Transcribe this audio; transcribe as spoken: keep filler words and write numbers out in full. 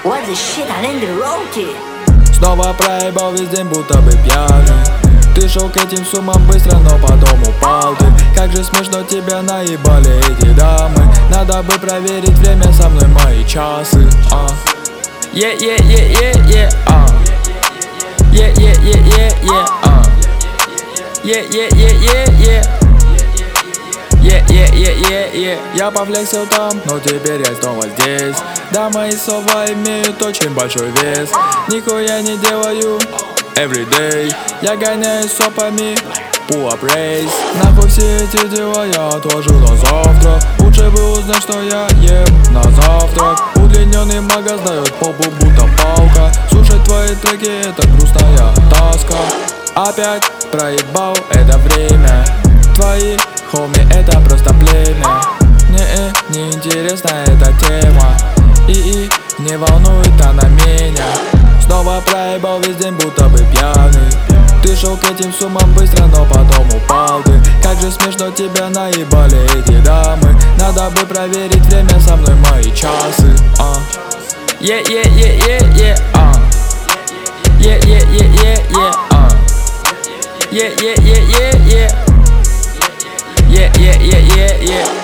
What the shit, Alain Delroute? Снова проебал весь день, будто бы пьяный. Ты шел к этим суммам быстро, но потом упал ты. Как же смешно тебя наебали эти дамы. Надо бы проверить время, со мной мои часы. А Е-е-е-е-е, а Е-е-е-е-е, а Е-е-е-е-е, Е-е-е-е-е. Я повлексил там, но теперь я снова здесь. Да, мои слова имеют очень большой вес. Нихуя не делаю everyday. Я гоняюсь сопами, pull up race. Нахуй все эти дела я отложу на завтра. Лучше бы узнать, что я ем на завтрак. Удлиненный магаз дает попу, будто палка. Слушать твои треки — это грустная тоска. Опять проебал это время. Твои хоми — это просто племя. Мне не интересна эта тема. И-и не волнует она меня. Снова проебал весь день, будто бы пьяный. Ты шел к этим суммам быстро, но потом упал ты. Как же смешно тебя наебали эти дамы. Надо бы проверить время, со мной мои часы. А Е-е-е-е-е, а Е-е-е-е-е, а Е-е-е-е-е, Е-е-е-е-е.